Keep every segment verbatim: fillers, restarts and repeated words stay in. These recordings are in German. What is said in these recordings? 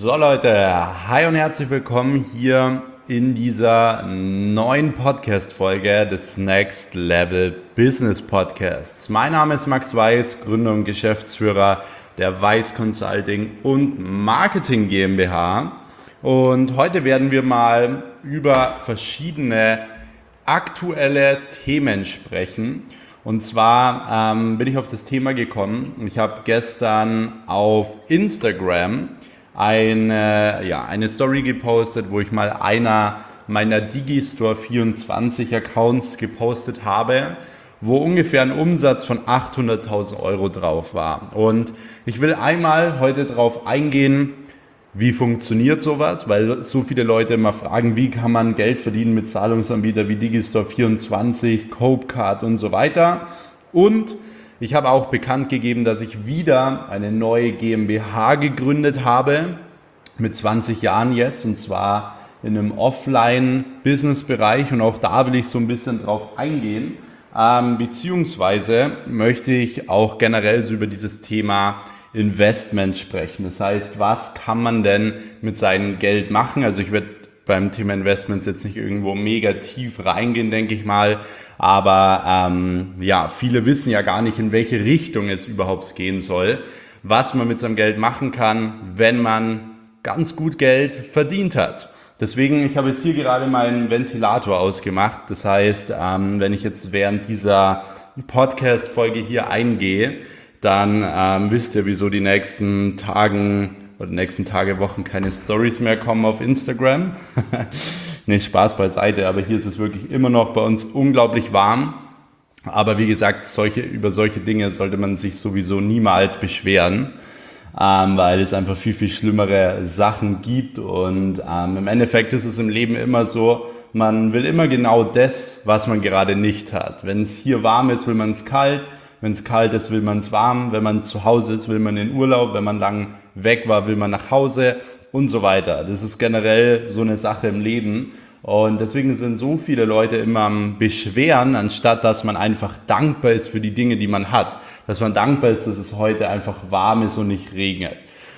So Leute, hi und herzlich willkommen hier in dieser neuen Podcast-Folge des Next Level Business Podcasts. Mein Name ist Max Weiß, Gründer und Geschäftsführer der Weiß Consulting und Marketing GmbH. Und heute werden wir mal über verschiedene aktuelle Themen sprechen. Und zwar ähm, bin ich auf das Thema gekommen. Ich habe gestern auf Instagram eine, ja, eine Story gepostet, wo ich mal einer meiner Digistore vierundzwanzig Accounts gepostet habe, wo ungefähr ein Umsatz von achthunderttausend Euro drauf war. Und ich will einmal heute darauf eingehen, wie funktioniert sowas, weil so viele Leute immer fragen, wie kann man Geld verdienen mit Zahlungsanbietern wie Digistore vierundzwanzig, Copecard und so weiter. Und ich habe auch bekannt gegeben, dass ich wieder eine neue GmbH gegründet habe, mit zwanzig Jahren jetzt, und zwar in einem Offline-Business-Bereich, und auch da will ich so ein bisschen drauf eingehen, ähm, beziehungsweise möchte ich auch generell so über dieses Thema Investment sprechen. Das heißt, was kann man denn mit seinem Geld machen? Also ich werde beim Thema Investments jetzt nicht irgendwo mega tief reingehen, denke ich mal. Aber ähm, ja, viele wissen ja gar nicht, in welche Richtung es überhaupt gehen soll, was man mit seinem Geld machen kann, wenn man ganz gut Geld verdient hat. Deswegen, ich habe jetzt hier gerade meinen Ventilator ausgemacht. Das heißt, ähm, wenn ich jetzt während dieser Podcast-Folge hier eingehe, dann ähm, wisst ihr, wieso die nächsten Tagen oder die nächsten Tage, Wochen keine Stories mehr kommen auf Instagram. Nicht Spaß beiseite, aber hier ist es wirklich immer noch bei uns unglaublich warm. Aber wie gesagt, solche, über solche Dinge sollte man sich sowieso niemals beschweren, ähm, weil es einfach viel, viel schlimmere Sachen gibt. Und ähm, im Endeffekt ist es im Leben immer so, man will immer genau das, was man gerade nicht hat. Wenn es hier warm ist, will man es kalt. Wenn es kalt ist, will man es warm. Wenn man zu Hause ist, will man in Urlaub. Wenn man lang weg war, will man nach Hause und so weiter. Das ist generell so eine Sache im Leben. Und deswegen sind so viele Leute immer am Beschweren, anstatt dass man einfach dankbar ist für die Dinge, die man hat. Dass man dankbar ist, dass es heute einfach warm ist und nicht regnet.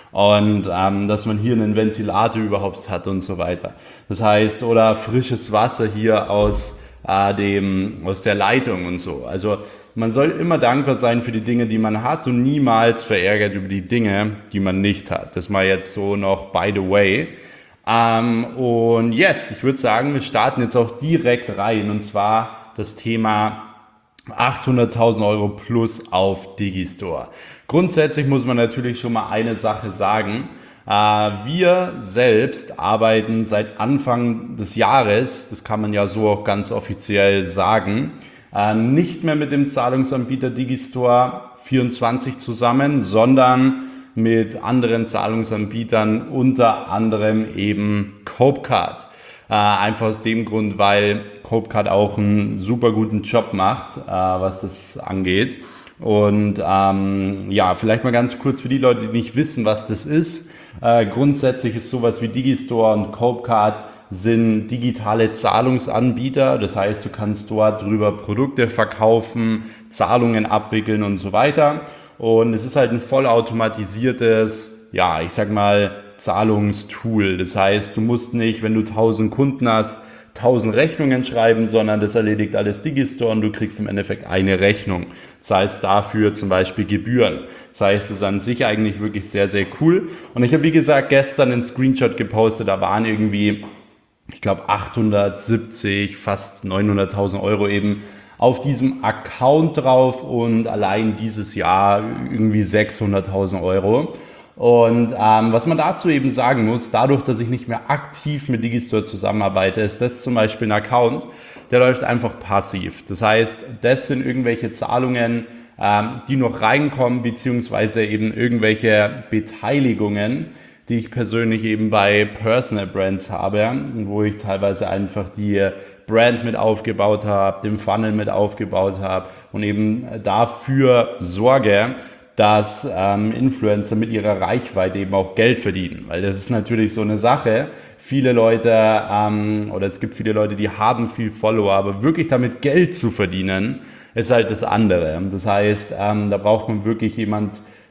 Und ähm, dass man hier einen Ventilator überhaupt hat und so weiter. Das heißt, oder frisches Wasser hier aus, äh, dem, aus der Leitung und so. Also man soll immer dankbar sein für die Dinge, die man hat, und niemals verärgert über die Dinge, die man nicht hat. Das mal jetzt so noch by the way. Ähm, und yes, ich würde sagen, wir starten jetzt auch direkt rein, und zwar das Thema achthunderttausend Euro plus auf Digistore. Grundsätzlich muss man natürlich schon mal eine Sache sagen. Äh, wir selbst arbeiten seit Anfang des Jahres, das kann man ja so auch ganz offiziell sagen, nicht mehr mit dem Zahlungsanbieter Digistore vierundzwanzig zusammen, sondern mit anderen Zahlungsanbietern, unter anderem eben Copecard. Äh, einfach aus dem Grund, weil Copecard auch einen super guten Job macht, äh, was das angeht. Und ähm, ja, vielleicht mal ganz kurz für die Leute, die nicht wissen, was das ist. Äh, grundsätzlich ist sowas wie Digistore und Copecard sind digitale Zahlungsanbieter. Das heißt, du kannst dort drüber Produkte verkaufen, Zahlungen abwickeln und so weiter. Und es ist halt ein vollautomatisiertes, ja, ich sag mal, Zahlungstool. Das heißt, du musst nicht, wenn du tausend Kunden hast, tausend Rechnungen schreiben, sondern das erledigt alles Digistore und du kriegst im Endeffekt eine Rechnung. Zahlst dafür zum Beispiel Gebühren. Das heißt, es ist an sich eigentlich wirklich sehr, sehr cool. Und ich habe, wie gesagt, gestern einen Screenshot gepostet, da waren irgendwie, ich glaube, achthundertsiebzig, fast neunhunderttausend Euro eben auf diesem Account drauf, und allein dieses Jahr irgendwie sechshunderttausend Euro. Und ähm, was man dazu eben sagen muss, dadurch, dass ich nicht mehr aktiv mit Digistore zusammenarbeite, ist das zum Beispiel ein Account, der läuft einfach passiv. Das heißt, das sind irgendwelche Zahlungen, ähm, die noch reinkommen, beziehungsweise eben irgendwelche Beteiligungen, die ich persönlich eben bei Personal Brands habe, wo ich teilweise einfach die Brand mit aufgebaut habe, den Funnel mit aufgebaut habe und eben dafür sorge, dass ähm, Influencer mit ihrer Reichweite eben auch Geld verdienen. Weil das ist natürlich so eine Sache. Viele Leute, ähm, oder es gibt viele Leute, die haben viel Follower, aber wirklich damit Geld zu verdienen, ist halt das andere. Das heißt, ähm, da braucht man wirklich jemand,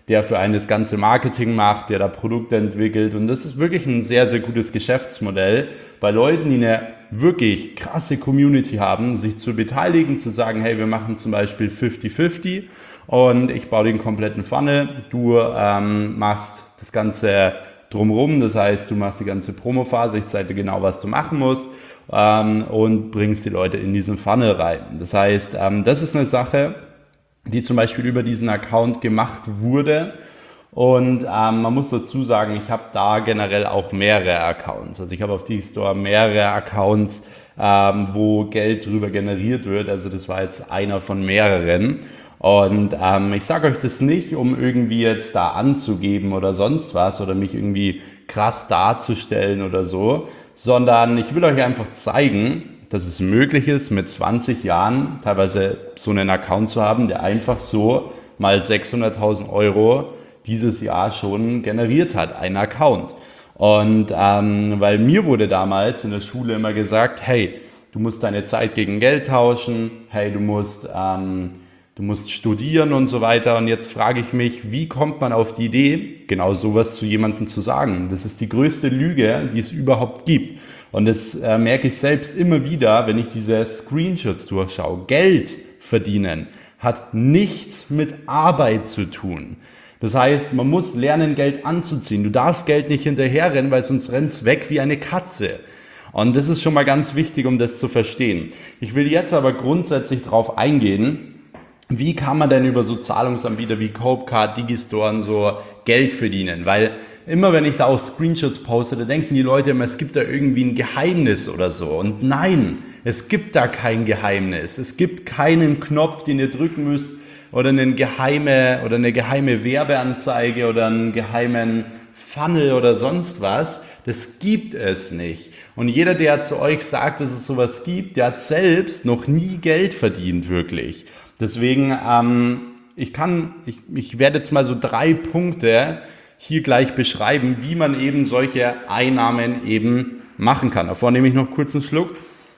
der für einen das ganze Marketing macht, der da Produkte entwickelt. Und das ist wirklich ein sehr, sehr gutes Geschäftsmodell bei Leuten, die eine wirklich krasse Community haben, sich zu beteiligen, zu sagen, hey, wir machen zum Beispiel fünfzig fünfzig und ich baue den kompletten Funnel, du ähm, machst das Ganze drumherum, das heißt, du machst die ganze Promophase, ich zeige dir genau, was du machen musst ähm, und bringst die Leute in diesen Funnel rein. Das heißt, ähm, das ist eine Sache, die zum Beispiel über diesen Account gemacht wurde. Und ähm, man muss dazu sagen, ich habe da generell auch mehrere Accounts. Also ich habe auf Digistore mehrere Accounts, ähm, wo Geld drüber generiert wird. Also das war jetzt einer von mehreren. Und ähm, ich sage euch das nicht, um irgendwie jetzt da anzugeben oder sonst was oder mich irgendwie krass darzustellen oder so, sondern ich will euch einfach zeigen, dass es möglich ist, mit zwanzig Jahren teilweise so einen Account zu haben, der einfach so mal sechshunderttausend Euro dieses Jahr schon generiert hat, ein Account. Und ähm, weil mir wurde damals in der Schule immer gesagt, hey, du musst deine Zeit gegen Geld tauschen, hey, du musst, ähm, du musst studieren und so weiter. Und jetzt frage ich mich, wie kommt man auf die Idee, genau sowas zu jemandem zu sagen? Das ist die größte Lüge, die es überhaupt gibt. Und das äh, merke ich selbst immer wieder, wenn ich diese Screenshots durchschaue. Geld verdienen hat nichts mit Arbeit zu tun. Das heißt, man muss lernen, Geld anzuziehen. Du darfst Geld nicht hinterherrennen, weil sonst rennt es weg wie eine Katze. Und das ist schon mal ganz wichtig, um das zu verstehen. Ich will jetzt aber grundsätzlich darauf eingehen, wie kann man denn über so Zahlungsanbieter wie Copecard, Digistore und so Geld verdienen? Weil immer wenn ich da auch Screenshots poste, da denken die Leute immer, es gibt da irgendwie ein Geheimnis oder so. Und nein, es gibt da kein Geheimnis. Es gibt keinen Knopf, den ihr drücken müsst oder eine geheime oder eine geheime Werbeanzeige oder einen geheimen Funnel oder sonst was. Das gibt es nicht. Und jeder, der zu euch sagt, dass es sowas gibt, der hat selbst noch nie Geld verdient, wirklich. Deswegen, ähm, ich kann, ich, ich werde jetzt mal so drei Punkte hier gleich beschreiben, wie man eben solche Einnahmen eben machen kann. Davor nehme ich noch kurz einen Schluck.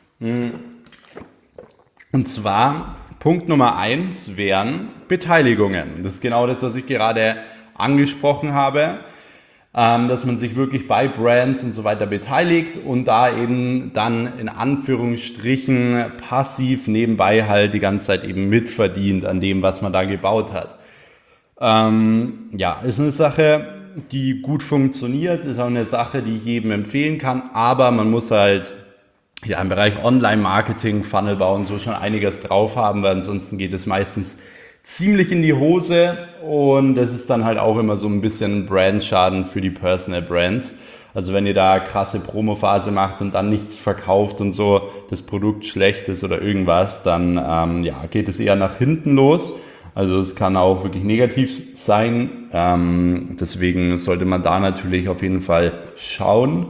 Und zwar, Punkt Nummer eins wären Beteiligungen. Das ist genau das, was ich gerade angesprochen habe. Dass man sich wirklich bei Brands und so weiter beteiligt und da eben dann in Anführungsstrichen passiv nebenbei halt die ganze Zeit eben mitverdient an dem, was man da gebaut hat. Ähm, ja, ist eine Sache, die gut funktioniert, ist auch eine Sache, die ich jedem empfehlen kann, aber man muss halt ja im Bereich Online-Marketing, Funnelbau und so schon einiges drauf haben, weil ansonsten geht es meistens ziemlich in die Hose und das ist dann halt auch immer so ein bisschen Brandschaden für die Personal Brands. Also wenn ihr da krasse Promophase macht und dann nichts verkauft und so, das Produkt schlecht ist oder irgendwas, dann ähm, ja, geht es eher nach hinten los. Also es kann auch wirklich negativ sein. Ähm, deswegen sollte man da natürlich auf jeden Fall schauen.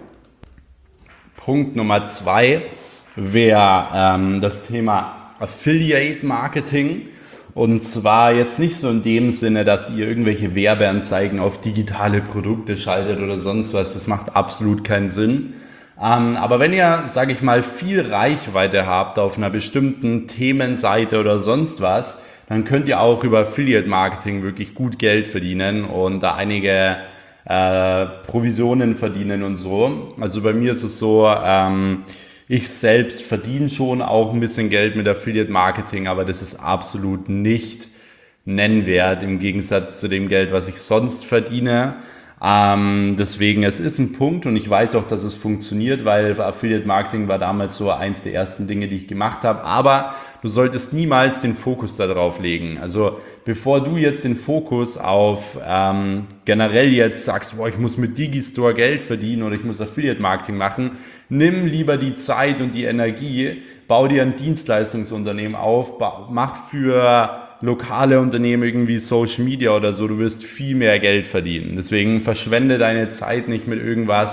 Punkt Nummer zwei wäre ähm, das Thema Affiliate Marketing. Und zwar jetzt nicht so in dem Sinne, dass ihr irgendwelche Werbeanzeigen auf digitale Produkte schaltet oder sonst was. Das macht absolut keinen Sinn. Ähm, aber wenn ihr, sage ich mal, viel Reichweite habt auf einer bestimmten Themenseite oder sonst was, dann könnt ihr auch über Affiliate Marketing wirklich gut Geld verdienen und da einige äh, Provisionen verdienen und so. Also bei mir ist es so, ähm, ich selbst verdiene schon auch ein bisschen Geld mit Affiliate Marketing, aber das ist absolut nicht nennwert im Gegensatz zu dem Geld, was ich sonst verdiene. Ähm, deswegen, es ist ein Punkt und ich weiß auch, dass es funktioniert, weil Affiliate Marketing war damals so eins der ersten Dinge, die ich gemacht habe. Aber du solltest niemals den Fokus darauf legen. Also bevor du jetzt den Fokus auf ähm, generell jetzt sagst, boah, ich muss mit Digistore Geld verdienen oder ich muss Affiliate Marketing machen, nimm lieber die Zeit und die Energie, bau dir ein Dienstleistungsunternehmen auf, mach für lokale Unternehmen irgendwie Social Media oder so, du wirst viel mehr Geld verdienen. Deswegen verschwende deine Zeit nicht mit irgendwas,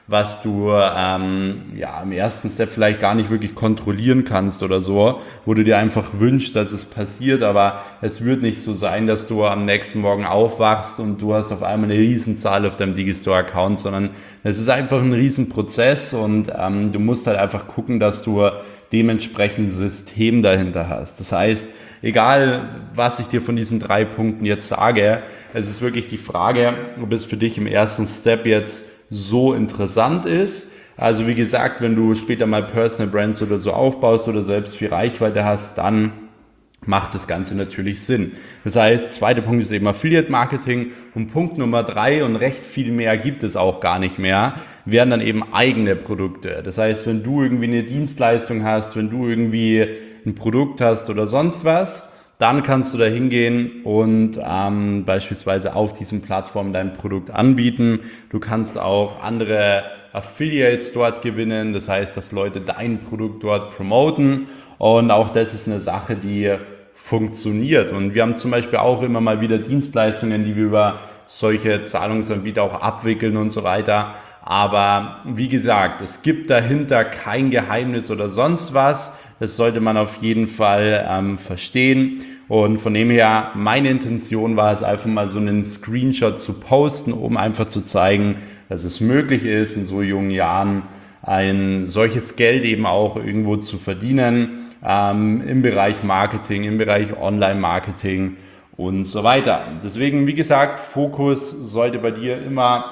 was du ähm, ja, im ersten Step vielleicht gar nicht wirklich kontrollieren kannst oder so, wo du dir einfach wünschst, dass es passiert, aber es wird nicht so sein, dass du am nächsten Morgen aufwachst und du hast auf einmal eine Riesenzahl auf deinem Digistore-Account, sondern es ist einfach ein Riesenprozess und ähm, du musst halt einfach gucken, dass du dementsprechend ein System dahinter hast. Das heißt, egal was ich dir von diesen drei Punkten jetzt sage, es ist wirklich die Frage, ob es für dich im ersten Step jetzt so interessant ist. Also wie gesagt, wenn du später mal Personal Brands oder so aufbaust oder selbst viel Reichweite hast, dann macht das Ganze natürlich Sinn. Das heißt, zweiter Punkt ist eben Affiliate Marketing und Punkt Nummer drei, und recht viel mehr gibt es auch gar nicht mehr, wären dann eben eigene Produkte. Das heißt, wenn du irgendwie eine Dienstleistung hast, wenn du irgendwie ein Produkt hast oder sonst was, dann kannst du da hingehen und ähm, beispielsweise auf diesen Plattformen dein Produkt anbieten. Du kannst auch andere Affiliates dort gewinnen, das heißt, dass Leute dein Produkt dort promoten, und auch das ist eine Sache, die funktioniert. Und wir haben zum Beispiel auch immer mal wieder Dienstleistungen, die wir über solche Zahlungsanbieter auch abwickeln und so weiter. Aber wie gesagt, es gibt dahinter kein Geheimnis oder sonst was. Das sollte man auf jeden Fall ähm, verstehen. Und von dem her, meine Intention war es einfach mal so einen Screenshot zu posten, um einfach zu zeigen, dass es möglich ist, in so jungen Jahren ein solches Geld eben auch irgendwo zu verdienen, ähm, im Bereich Marketing, im Bereich Online-Marketing und so weiter. Deswegen, wie gesagt, Fokus sollte bei dir immer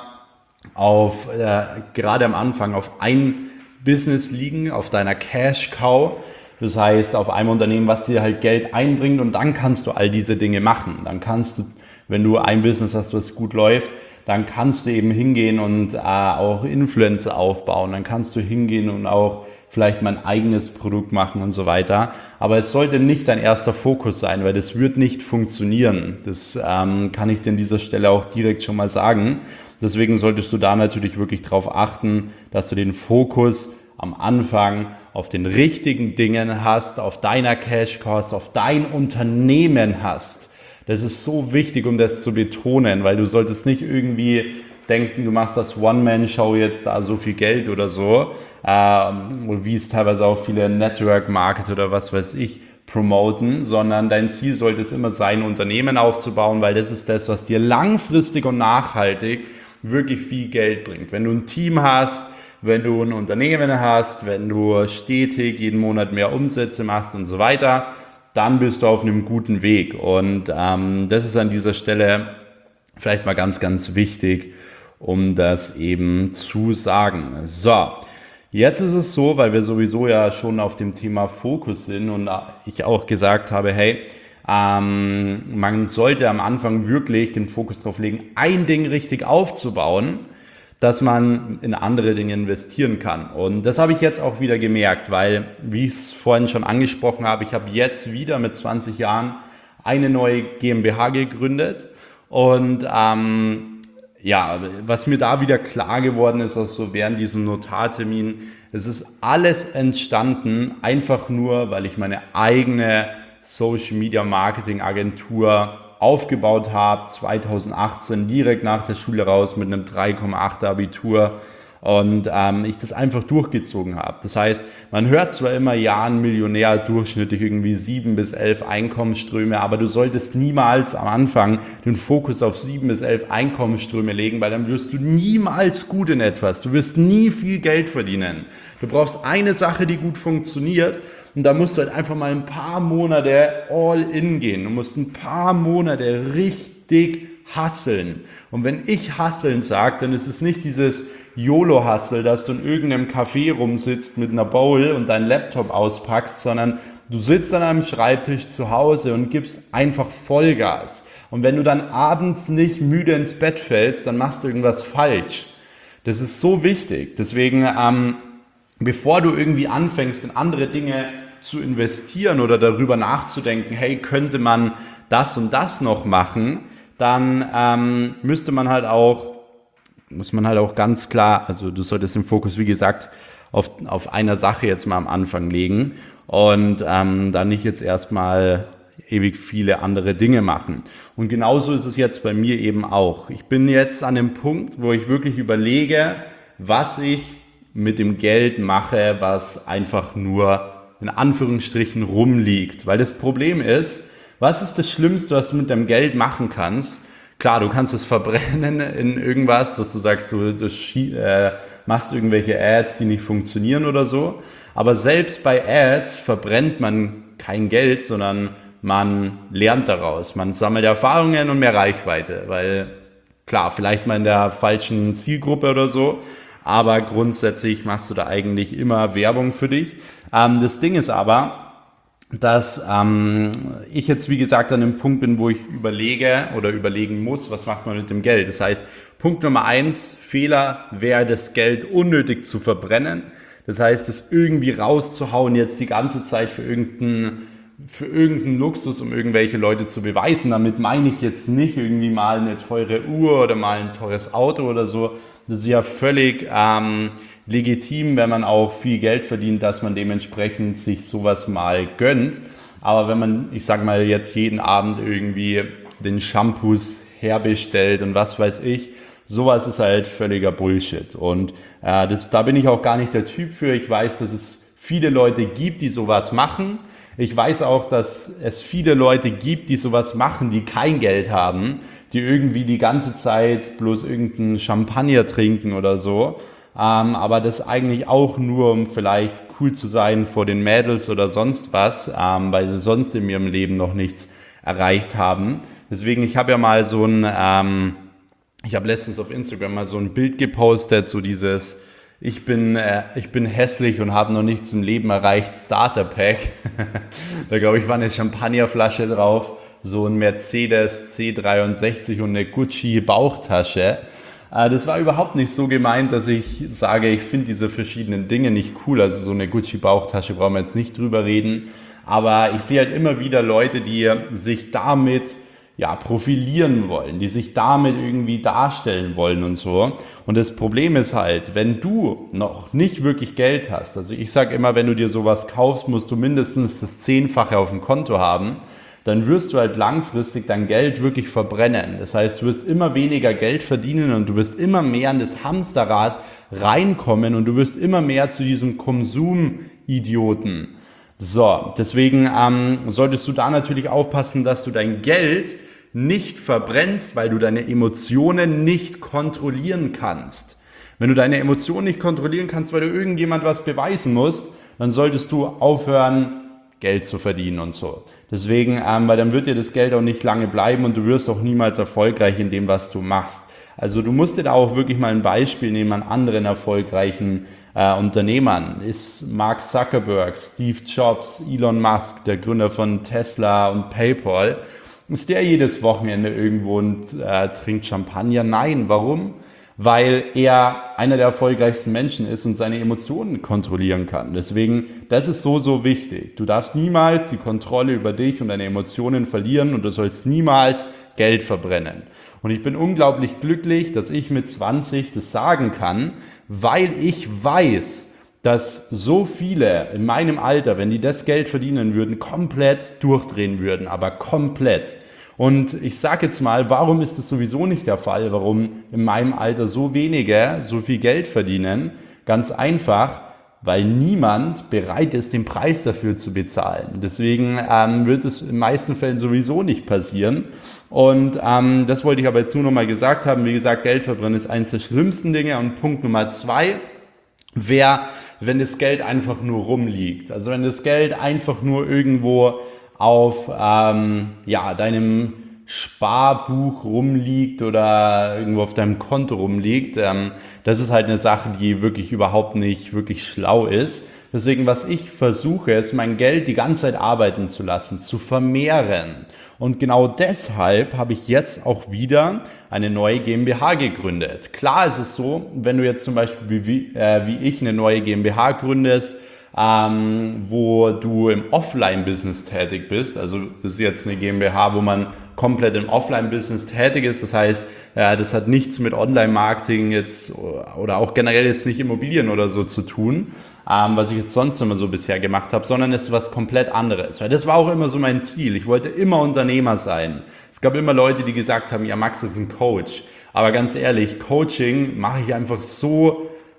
auf, äh, gerade am Anfang, auf ein Business liegen, auf deiner Cash-Cow. Das heißt, auf einem Unternehmen, was dir halt Geld einbringt, und dann kannst du all diese Dinge machen. Dann kannst du, wenn du ein Business hast, was gut läuft, dann kannst du eben hingehen und äh, auch Influencer aufbauen. Dann kannst du hingehen und auch vielleicht mein eigenes Produkt machen und so weiter. Aber es sollte nicht dein erster Fokus sein, weil das wird nicht funktionieren. Das ähm, kann ich dir an dieser Stelle auch direkt schon mal sagen. Deswegen solltest du da natürlich wirklich darauf achten, dass du den Fokus am Anfang auf den richtigen Dingen hast, auf deiner Cash-Cost, auf dein Unternehmen hast. Das ist so wichtig, um das zu betonen, weil du solltest nicht irgendwie denken, du machst das One-Man-Show jetzt da so viel Geld oder so, ähm, wie es teilweise auch viele Network-Market oder was weiß ich promoten, sondern dein Ziel sollte es immer sein, ein Unternehmen aufzubauen, weil das ist das, was dir langfristig und nachhaltig wirklich viel Geld bringt. Wenn du ein Team hast, wenn du ein Unternehmen hast, wenn du stetig jeden Monat mehr Umsätze machst und so weiter, dann bist du auf einem guten Weg. Und ähm, das ist an dieser Stelle vielleicht mal ganz, ganz wichtig, um das eben zu sagen. So, jetzt ist es so, weil wir sowieso ja schon auf dem Thema Fokus sind und ich auch gesagt habe, hey, ähm, man sollte am Anfang wirklich den Fokus drauf legen, ein Ding richtig aufzubauen, dass man in andere Dinge investieren kann. Und das habe ich jetzt auch wieder gemerkt, weil, wie ich es vorhin schon angesprochen habe, ich habe jetzt wieder mit zwanzig Jahren eine neue GmbH gegründet. Und ähm, ja, was mir da wieder klar geworden ist, auch so während diesem Notartermin, es ist alles entstanden, einfach nur, weil ich meine eigene Social Media Marketing Agentur aufgebaut habe, zweitausendachtzehn, direkt nach der Schule raus mit einem drei Komma acht Abitur, und ähm, ich das einfach durchgezogen habe. Das heißt, man hört zwar immer, ja, ein Millionär durchschnittlich irgendwie sieben bis elf Einkommensströme, aber du solltest niemals am Anfang den Fokus auf sieben bis elf Einkommensströme legen, weil dann wirst du niemals gut in etwas. Du wirst nie viel Geld verdienen. Du brauchst eine Sache, die gut funktioniert, und da musst du halt einfach mal ein paar Monate all in gehen. Du musst ein paar Monate richtig hustlen. Und wenn ich hustlen sage, dann ist es nicht dieses YOLO-Hustle, dass du in irgendeinem Café rumsitzt mit einer Bowl und deinen Laptop auspackst, sondern du sitzt an einem Schreibtisch zu Hause und gibst einfach Vollgas. Und wenn du dann abends nicht müde ins Bett fällst, dann machst du irgendwas falsch. Das ist so wichtig. Deswegen, ähm, bevor du irgendwie anfängst, in andere Dinge zu investieren oder darüber nachzudenken, hey, könnte man das und das noch machen, dann ähm, müsste man halt auch, muss man halt auch ganz klar, also du solltest den Fokus, wie gesagt, auf, auf einer Sache jetzt mal am Anfang legen und ähm, dann nicht jetzt erstmal ewig viele andere Dinge machen. Und genauso ist es jetzt bei mir eben auch. Ich bin jetzt an dem Punkt, wo ich wirklich überlege, was ich mit dem Geld mache, was einfach nur in Anführungsstrichen rumliegt. Weil das Problem ist, was ist das Schlimmste, was du mit deinem Geld machen kannst? Klar, du kannst es verbrennen in irgendwas, dass du sagst, du, du äh, machst irgendwelche Ads, die nicht funktionieren oder so. Aber selbst bei Ads verbrennt man kein Geld, sondern man lernt daraus. Man sammelt Erfahrungen und mehr Reichweite. Weil klar, vielleicht mal in der falschen Zielgruppe oder so, aber grundsätzlich machst du da eigentlich immer Werbung für dich. Ähm, das Ding ist aber, dass ähm, ich jetzt, wie gesagt, an dem Punkt bin, wo ich überlege oder überlegen muss, was macht man mit dem Geld. Das heißt, Punkt Nummer eins, Fehler wäre, das Geld unnötig zu verbrennen. Das heißt, es irgendwie rauszuhauen jetzt die ganze Zeit für irgendeinen für irgendeinen Luxus, um irgendwelche Leute zu beweisen. Damit meine ich jetzt nicht irgendwie mal eine teure Uhr oder mal ein teures Auto oder so. Das ist ja völlig ähm, legitim, wenn man auch viel Geld verdient, dass man dementsprechend sich sowas mal gönnt. Aber wenn man, ich sag mal, jetzt jeden Abend irgendwie den Shampoos herbestellt und was weiß ich, sowas ist halt völliger Bullshit. Und äh, das, da bin ich auch gar nicht der Typ für. Ich weiß, dass es viele Leute gibt, die sowas machen. Ich weiß auch, dass es viele Leute gibt, die sowas machen, die kein Geld haben, die irgendwie die ganze Zeit bloß irgendeinen Champagner trinken oder so. Ähm, aber das eigentlich auch nur, um vielleicht cool zu sein vor den Mädels oder sonst was, ähm, weil sie sonst in ihrem Leben noch nichts erreicht haben. Deswegen, ich habe ja mal so ein, ähm, ich habe letztens auf Instagram mal so ein Bild gepostet, so dieses Ich bin, äh, ich bin hässlich und habe noch nichts im Leben erreicht, Starter-Pack. Da glaube ich war eine Champagnerflasche drauf, so ein Mercedes C dreiundsechzig und eine Gucci-Bauchtasche. Äh, das war überhaupt nicht so gemeint, dass ich sage, ich finde diese verschiedenen Dinge nicht cool. Also so eine Gucci-Bauchtasche brauchen wir jetzt nicht drüber reden. Aber ich sehe halt immer wieder Leute, die sich damit ja, profilieren wollen, die sich damit irgendwie darstellen wollen und so. Und das Problem ist halt, wenn du noch nicht wirklich Geld hast, also ich sage immer, wenn du dir sowas kaufst, musst du mindestens das Zehnfache auf dem Konto haben, dann wirst du halt langfristig dein Geld wirklich verbrennen. Das heißt, du wirst immer weniger Geld verdienen und du wirst immer mehr in das Hamsterrad reinkommen und du wirst immer mehr zu diesem Konsumidioten. So, deswegen ähm, solltest du da natürlich aufpassen, dass du dein Geld nicht verbrennst, weil du deine Emotionen nicht kontrollieren kannst. Wenn du deine Emotionen nicht kontrollieren kannst, weil du irgendjemand was beweisen musst, dann solltest du aufhören, Geld zu verdienen und so. Deswegen, ähm, weil dann wird dir das Geld auch nicht lange bleiben und du wirst auch niemals erfolgreich in dem, was du machst. Also du musst dir da auch wirklich mal ein Beispiel nehmen an anderen erfolgreichen äh, Unternehmern. Ist Mark Zuckerberg, Steve Jobs, Elon Musk, der Gründer von Tesla und PayPal, ist der jedes Wochenende irgendwo und äh, trinkt Champagner? Nein, warum? Weil er einer der erfolgreichsten Menschen ist und seine Emotionen kontrollieren kann. Deswegen, das ist so, so wichtig. Du darfst niemals die Kontrolle über dich und deine Emotionen verlieren und du sollst niemals Geld verbrennen. Und ich bin unglaublich glücklich, dass ich mit zwanzig das sagen kann, weil ich weiß, dass so viele in meinem Alter, wenn die das Geld verdienen würden, komplett durchdrehen würden, aber komplett. Und ich sage jetzt mal, warum ist das sowieso nicht der Fall? Warum in meinem Alter so wenige so viel Geld verdienen? Ganz einfach, weil niemand bereit ist, den Preis dafür zu bezahlen. Deswegen ähm, wird es in den meisten Fällen sowieso nicht passieren. Und ähm, das wollte ich aber jetzt nur noch mal gesagt haben. Wie gesagt, Geld verbrennen ist eines der schlimmsten Dinge. Und Punkt Nummer zwei wäre, wenn das Geld einfach nur rumliegt. Also wenn das Geld einfach nur irgendwo auf ähm, ja, deinem Sparbuch rumliegt oder irgendwo auf deinem Konto rumliegt. Ähm, das ist halt eine Sache, die wirklich überhaupt nicht wirklich schlau ist. Deswegen, was ich versuche, ist, mein Geld die ganze Zeit arbeiten zu lassen, zu vermehren. Und genau deshalb habe ich jetzt auch wieder eine neue GmbH gegründet. Klar ist es so, wenn du jetzt zum Beispiel wie, äh, wie ich eine neue GmbH gründest, ähm, wo du im Offline-Business tätig bist, also das ist jetzt eine GmbH, wo man komplett im Offline-Business tätig ist, das heißt, äh, das hat nichts mit Online-Marketing jetzt oder auch generell jetzt nicht Immobilien oder so zu tun, ähm, was ich jetzt sonst immer so bisher gemacht habe, sondern es ist was komplett anderes, weil das war auch immer so mein Ziel, ich wollte immer Unternehmer sein. Es gab immer Leute, die gesagt haben, ja Max ist ein Coach, aber ganz ehrlich, Coaching mache ich einfach so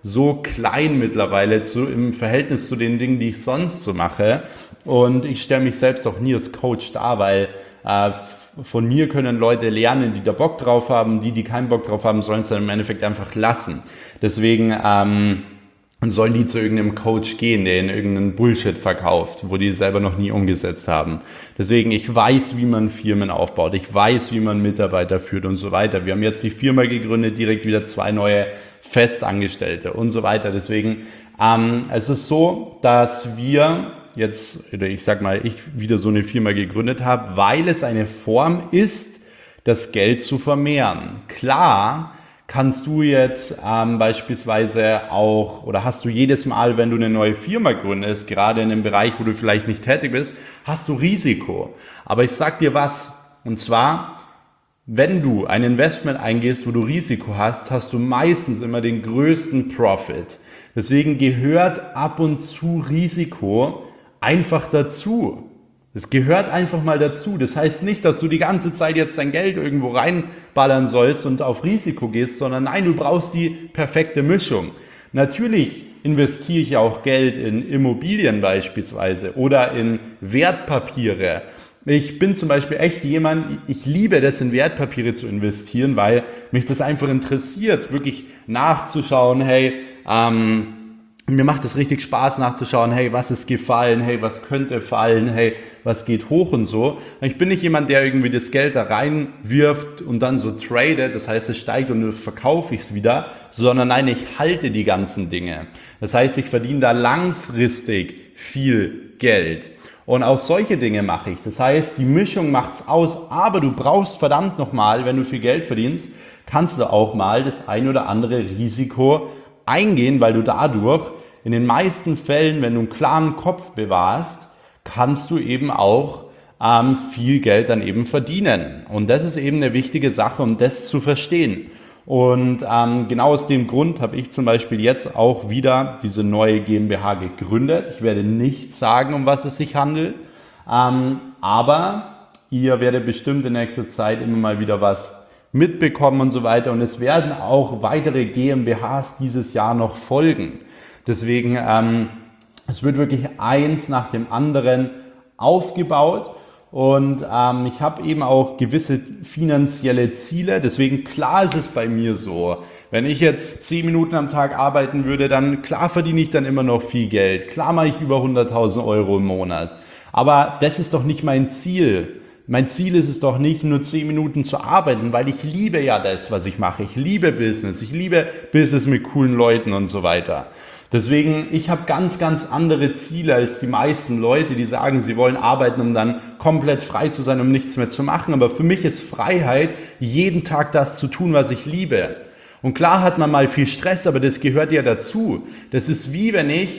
so klein mittlerweile zu, im Verhältnis zu den Dingen, die ich sonst so mache. Und ich stelle mich selbst auch nie als Coach dar, weil äh, von mir können Leute lernen, die da Bock drauf haben. Die, die keinen Bock drauf haben, sollen es dann im Endeffekt einfach lassen. Deswegen ähm, sollen die zu irgendeinem Coach gehen, der ihnen irgendeinen Bullshit verkauft, wo die selber noch nie umgesetzt haben. Deswegen, ich weiß, wie man Firmen aufbaut. Ich weiß, wie man Mitarbeiter führt und so weiter. Wir haben jetzt die Firma gegründet, direkt wieder zwei neue Festangestellte und so weiter. Deswegen, ähm, es ist so, dass wir jetzt, oder ich sag mal, ich wieder so eine Firma gegründet habe, weil es eine Form ist, das Geld zu vermehren. Klar, kannst du jetzt ähm, beispielsweise auch, oder hast du jedes Mal, wenn du eine neue Firma gründest, gerade in einem Bereich, wo du vielleicht nicht tätig bist, hast du Risiko. Aber ich sag dir was, und zwar, wenn du ein Investment eingehst, wo du Risiko hast, hast du meistens immer den größten Profit. Deswegen gehört ab und zu Risiko einfach dazu. Es gehört einfach mal dazu. Das heißt nicht, dass du die ganze Zeit jetzt dein Geld irgendwo reinballern sollst und auf Risiko gehst, sondern nein, du brauchst die perfekte Mischung. Natürlich investiere ich auch Geld in Immobilien beispielsweise oder in Wertpapiere. Ich bin zum Beispiel echt jemand, ich liebe das, in Wertpapiere zu investieren, weil mich das einfach interessiert, wirklich nachzuschauen, hey, ähm, mir macht es richtig Spaß nachzuschauen, hey, was ist gefallen, hey, was könnte fallen, hey, was geht hoch und so. Ich bin nicht jemand, der irgendwie das Geld da reinwirft und dann so tradet, das heißt, es steigt und dann verkaufe ich es wieder, sondern nein, ich halte die ganzen Dinge. Das heißt, ich verdiene da langfristig viel Geld. Und auch solche Dinge mache ich. Das heißt, die Mischung macht's aus, aber du brauchst verdammt nochmal, wenn du viel Geld verdienst, kannst du auch mal das ein oder andere Risiko eingehen, weil du dadurch in den meisten Fällen, wenn du einen klaren Kopf bewahrst, kannst du eben auch ähm, viel Geld dann eben verdienen. Und das ist eben eine wichtige Sache, um das zu verstehen. Und ähm, genau aus dem Grund habe ich zum Beispiel jetzt auch wieder diese neue GmbH gegründet. Ich werde nicht sagen, um was es sich handelt, ähm, aber ihr werdet bestimmt in nächster Zeit immer mal wieder was mitbekommen und so weiter. Und es werden auch weitere GmbHs dieses Jahr noch folgen. Deswegen, ähm, es wird wirklich eins nach dem anderen aufgebaut. Und ähm, ich habe eben auch gewisse finanzielle Ziele. Deswegen, klar ist es bei mir so, wenn ich jetzt zehn Minuten am Tag arbeiten würde, dann klar verdiene ich dann immer noch viel Geld. Klar mache ich über hunderttausend Euro im Monat. Aber das ist doch nicht mein Ziel. Mein Ziel ist es doch nicht, nur zehn Minuten zu arbeiten, weil ich liebe ja das, was ich mache. Ich liebe Business. Ich liebe Business mit coolen Leuten und so weiter. Deswegen, ich habe ganz, ganz andere Ziele als die meisten Leute, die sagen, sie wollen arbeiten, um dann komplett frei zu sein, um nichts mehr zu machen. Aber für mich ist Freiheit, jeden Tag das zu tun, was ich liebe. Und klar hat man mal viel Stress, aber das gehört ja dazu. Das ist wie wenn ich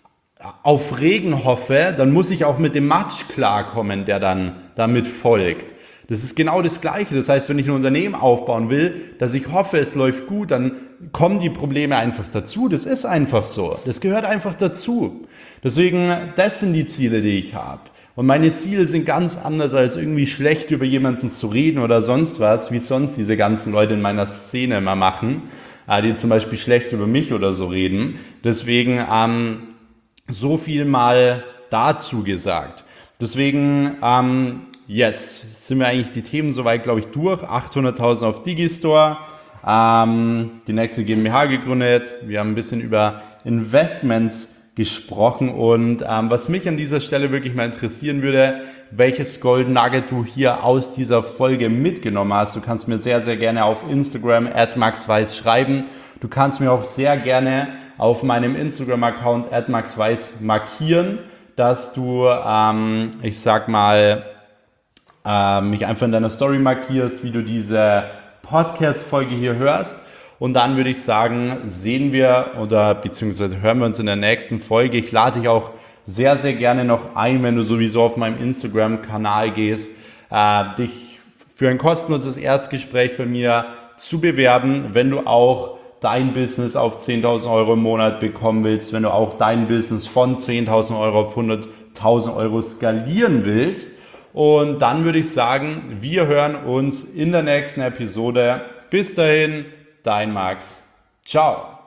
auf Regen hoffe, dann muss ich auch mit dem Matsch klarkommen, der dann damit folgt. Das ist genau das Gleiche. Das heißt, wenn ich ein Unternehmen aufbauen will, dass ich hoffe, es läuft gut, dann kommen die Probleme einfach dazu. Das ist einfach so. Das gehört einfach dazu. Deswegen, das sind die Ziele, die ich habe. Und meine Ziele sind ganz anders, als irgendwie schlecht über jemanden zu reden oder sonst was, wie sonst diese ganzen Leute in meiner Szene immer machen, die zum Beispiel schlecht über mich oder so reden. Deswegen, ähm, so viel mal dazu gesagt. Deswegen, ähm, yes, sind wir eigentlich die Themen soweit, glaube ich, durch. achthunderttausend auf Digistore, ähm, die nächste GmbH gegründet. Wir haben ein bisschen über Investments gesprochen und ähm, was mich an dieser Stelle wirklich mal interessieren würde, welches Golden Nugget du hier aus dieser Folge mitgenommen hast. Du kannst mir sehr, sehr gerne auf Instagram at maxweiss schreiben. Du kannst mir auch sehr gerne auf meinem Instagram-Account at maxweiss markieren, dass du, ähm, ich sag mal, äh, mich einfach in deiner Story markierst, wie du diese Podcast-Folge hier hörst. Und dann würde ich sagen, sehen wir oder beziehungsweise hören wir uns in der nächsten Folge. Ich lade dich auch sehr, sehr gerne noch ein, wenn du sowieso auf meinem Instagram-Kanal gehst, äh, dich für ein kostenloses Erstgespräch bei mir zu bewerben, wenn du auch dein Business auf zehntausend Euro im Monat bekommen willst, wenn du auch dein Business von zehntausend Euro auf hunderttausend Euro skalieren willst. Und dann würde ich sagen, wir hören uns in der nächsten Episode. Bis dahin, dein Max. Ciao.